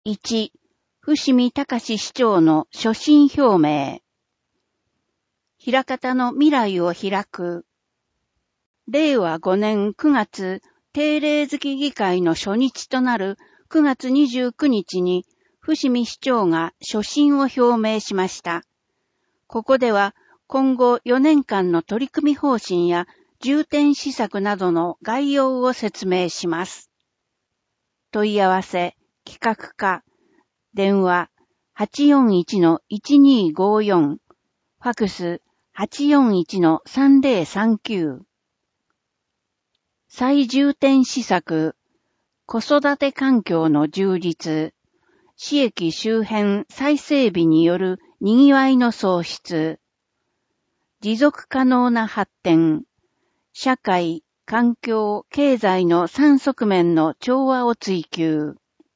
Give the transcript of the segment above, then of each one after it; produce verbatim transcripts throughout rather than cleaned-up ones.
いち、伏見隆市長の所信表明。枚方の未来を開く。れいわごねんくがつ、定例月議会の初日となるくがつにじゅうくにちに、伏見市長が所信を表明しました。ここでは、今後よねんかんの取り組み方針や重点施策などの概要を説明します。問い合わせ、企画課、電話 はちよんいちのいちにーごーよん、ファクス はちよんいちのさんぜろさんきゅう。最重点施策、子育て環境の充実、市駅周辺再整備による賑わいの創出、持続可能な発展、社会、環境、経済の三側面の調和を追求。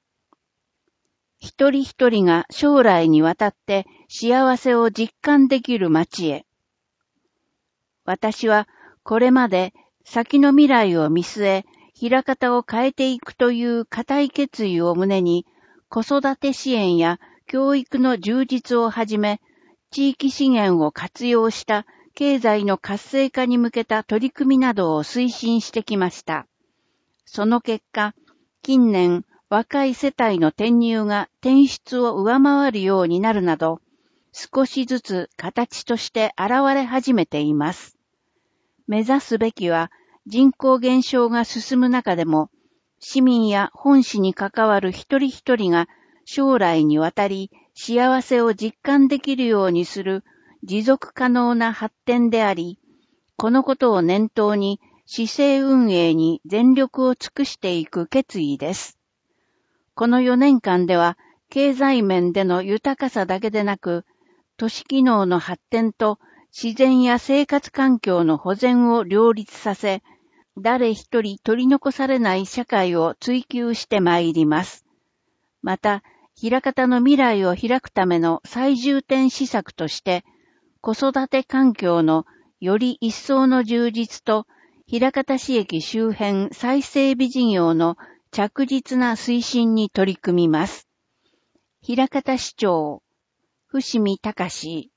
一人一人が将来にわたって幸せを実感できる街へ。私はこれまで先の未来を見据え、枚方を変えていくという固い決意を胸に、子育て支援や教育の充実をはじめ、地域資源を活用した経済の活性化に向けた取り組みなどを推進してきました。その結果、近年、若い世帯の転入が転出を上回るようになるなど、少しずつ形として現れ始めています。目指すべきは、人口減少が進む中でも、市民や本市に関わる一人一人が将来にわたり幸せを実感できるようにする持続可能な発展であり、このことを念頭に市政運営に全力を尽くしていく決意です。このよねんかんでは、経済面での豊かさだけでなく、都市機能の発展と自然や生活環境の保全を両立させ、誰一人取り残されない社会を追求してまいります。また、枚方の未来を開くための最重点施策として、子育て環境のより一層の充実と、枚方市駅周辺再整備事業の着実な推進に取り組みます。枚方市長、伏見隆。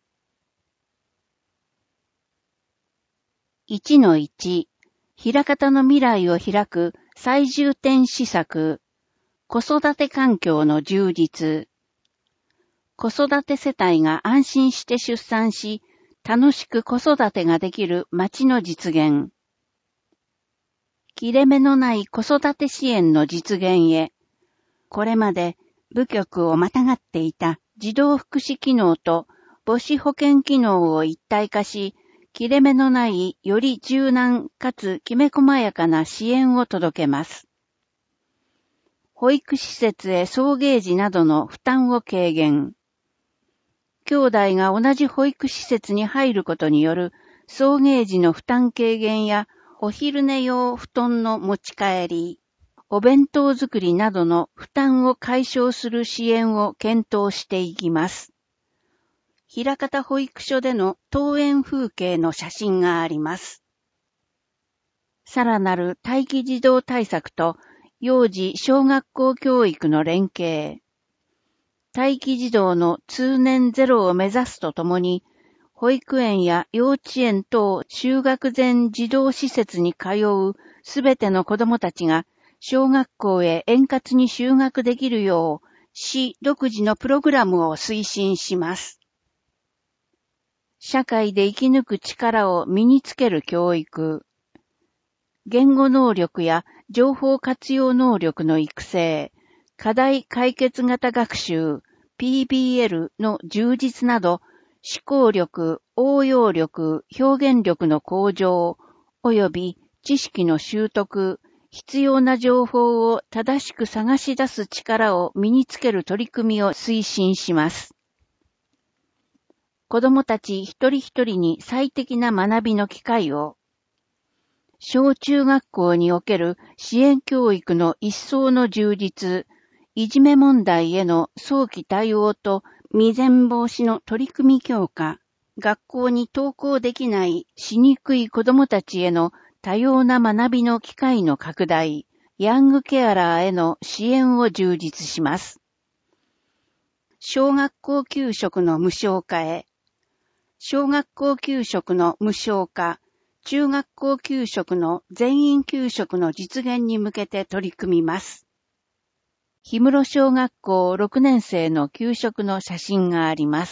いちのいち、枚方の未来を開く最重点施策、子育て環境の充実。子育て世帯が安心して出産し、楽しく子育てができる街の実現。切れ目のない子育て支援の実現へ、これまで部局をまたがっていた児童福祉機能と母子保健機能を一体化し、切れ目のないより柔軟かつきめ細やかな支援を届けます。保育施設へ送迎時などの負担を軽減。兄弟が同じ保育施設に入ることによる送迎時の負担軽減やお昼寝用布団の持ち帰り、お弁当作りなどの負担を解消する支援を検討していきます。枚方保育所での登園風景の写真があります。さらなる待機児童対策と幼児小学校教育の連携。待機児童の通年ゼロを目指すとともに、保育園や幼稚園等就学前児童施設に通うすべての子どもたちが小学校へ円滑に就学できるよう、市独自のプログラムを推進します。社会で生き抜く力を身につける教育。言語能力や情報活用能力の育成、課題解決型学習、ピービーエル の充実など、思考力、応用力、表現力の向上、及び知識の習得、必要な情報を正しく探し出す力を身につける取り組みを推進します。子どもたち一人一人に最適な学びの機会を、小中学校における支援教育の一層の充実、いじめ問題への早期対応と未然防止の取り組み強化、学校に登校できないしにくい子どもたちへの多様な学びの機会の拡大、ヤングケアラーへの支援を充実します。 小学校給食の無償化へ、小学校給食の無償化、中学校給食の全員給食の実現に向けて取り組みます。氷室小学校ろくねん生の給食の写真があります。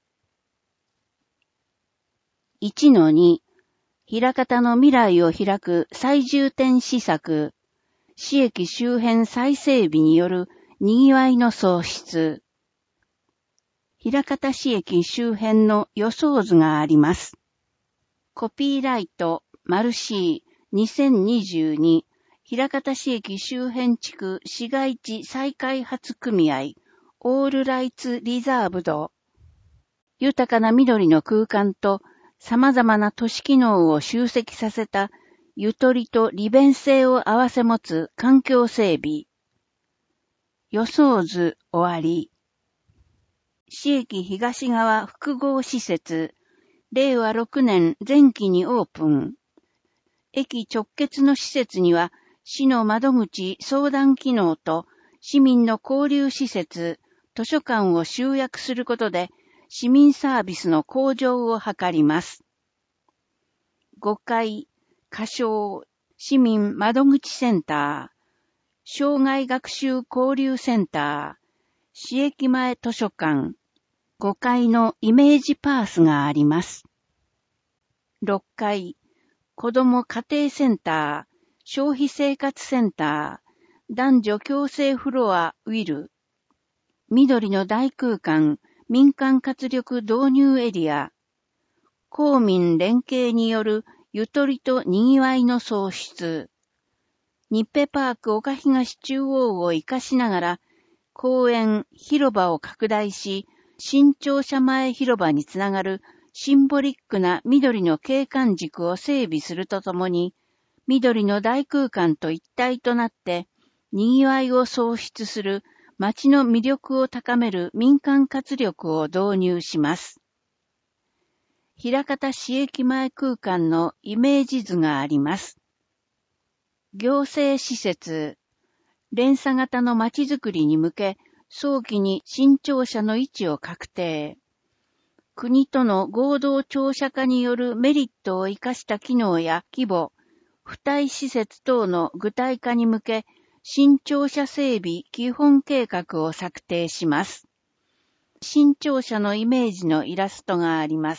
いちのに、枚方の未来を開く最重点施策、市駅周辺再整備による賑わいの創出。枚方市駅周辺の予想図があります。コピーライト、マルシーにせんにじゅうに、枚方市駅周辺地区市街地再開発組合、オールライツリザーブド。豊かな緑の空間と様々な都市機能を集積させたゆとりと利便性を併せ持つ環境整備。予想図終わり。市駅東側複合施設、れいわろくねん前期にオープン。駅直結の施設には、市の窓口相談機能と市民の交流施設、図書館を集約することで、市民サービスの向上を図ります。ごかい、仮称、市民窓口センター、障害学習交流センター、市駅前図書館、ごかいのイメージパースがあります。ろっかい、子ども家庭センター、消費生活センター、男女共生フロアウィル、緑の大空間、民間活力導入エリア、公民連携によるゆとりと賑わいの創出、日ペパーク岡東中央を活かしながら、公園、広場を拡大し、新庁舎前広場につながるシンボリックな緑の景観軸を整備するとともに、緑の大空間と一体となって、賑わいを創出する街の魅力を高める民間活力を導入します。枚方市駅前空間のイメージ図があります。行政施設、連鎖型の街づくりに向け、早期に新庁舎の位置を確定。国との合同庁舎化によるメリットを生かした機能や規模、付帯施設等の具体化に向け、新庁舎整備基本計画を策定します。新庁舎のイメージのイラストがあります。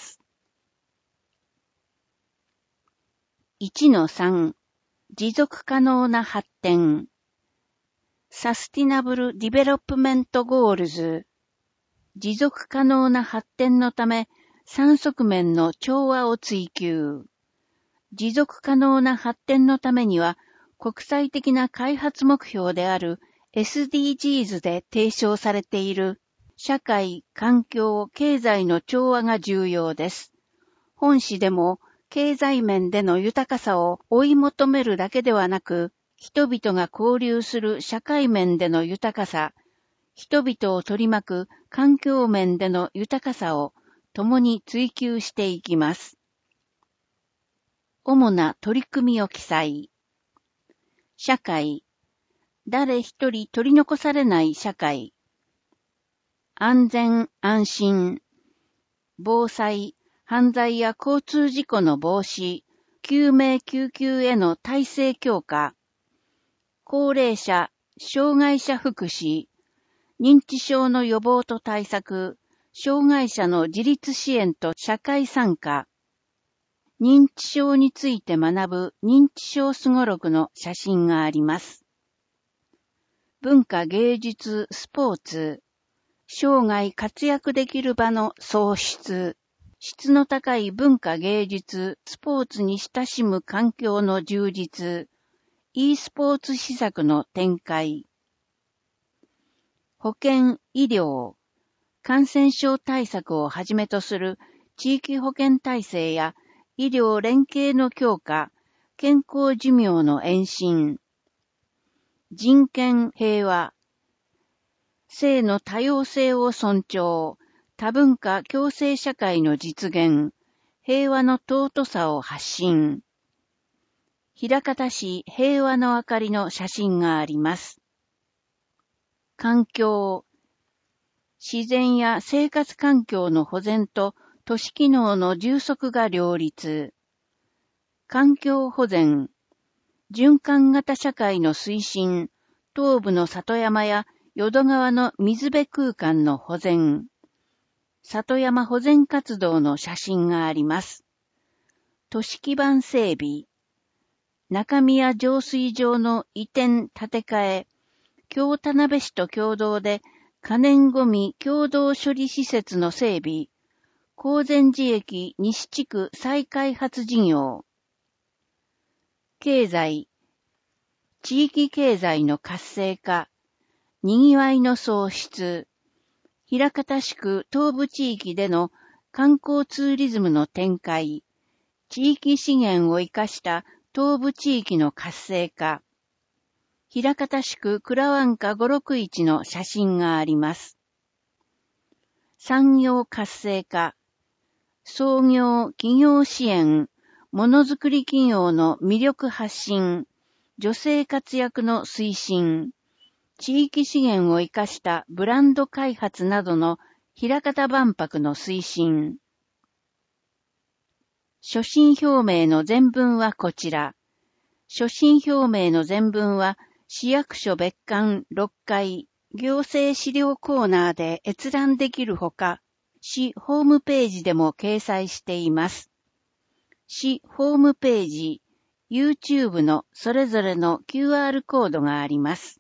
いちのさん、持続可能な発展。サスティナブル・ディベロップメント・ゴールズ。持続可能な発展のため、三側面の調和を追求。持続可能な発展のためには、国際的な開発目標である エスディージーズ で提唱されている社会、環境、経済の調和が重要です。本誌でも、経済面での豊かさを追い求めるだけではなく、人々が交流する社会面での豊かさ、人々を取り巻く環境面での豊かさを共に追求していきます。主な取り組みを記載。社会、誰一人取り残されない社会。安全・安心、防災、犯罪や交通事故の防止、救命救急への体制強化。高齢者、障害者福祉、認知症の予防と対策、障害者の自立支援と社会参加、認知症について学ぶ認知症すごろくの写真があります。文化芸術、スポーツ、生涯活躍できる場の創出、質の高い文化芸術、スポーツに親しむ環境の充実、e スポーツ施策の展開。保健、医療、感染症対策をはじめとする地域保健体制や医療連携の強化、健康寿命の延伸。人権、平和、性の多様性を尊重、多文化共生社会の実現、平和の尊さを発信。枚方市平和の明かりの写真があります。環境、 自然や生活環境の保全と都市機能の充足が両立。環境保全。循環型社会の推進。東部の里山や淀川の水辺空間の保全。里山保全活動の写真があります。都市基盤整備。中宮浄水場の移転建て替え。京田辺市と共同で可燃ごみ共同処理施設の整備。高善寺駅西地区再開発事業。経済。地域経済の活性化。賑わいの創出。枚方市区東部地域での観光ツーリズムの展開。地域資源を生かした東部地域の活性化。枚方市区倉湾下ごろくいちの写真があります。産業活性化。創業、企業支援、ものづくり企業の魅力発信、女性活躍の推進、地域資源を生かしたブランド開発などの枚方万博の推進。所信表明の全文はこちら。所信表明の全文は市役所別館ろっかい行政資料コーナーで閲覧できるほか、市ホームページでも掲載しています。市ホームページ、YouTube のそれぞれの キューアール コードがあります。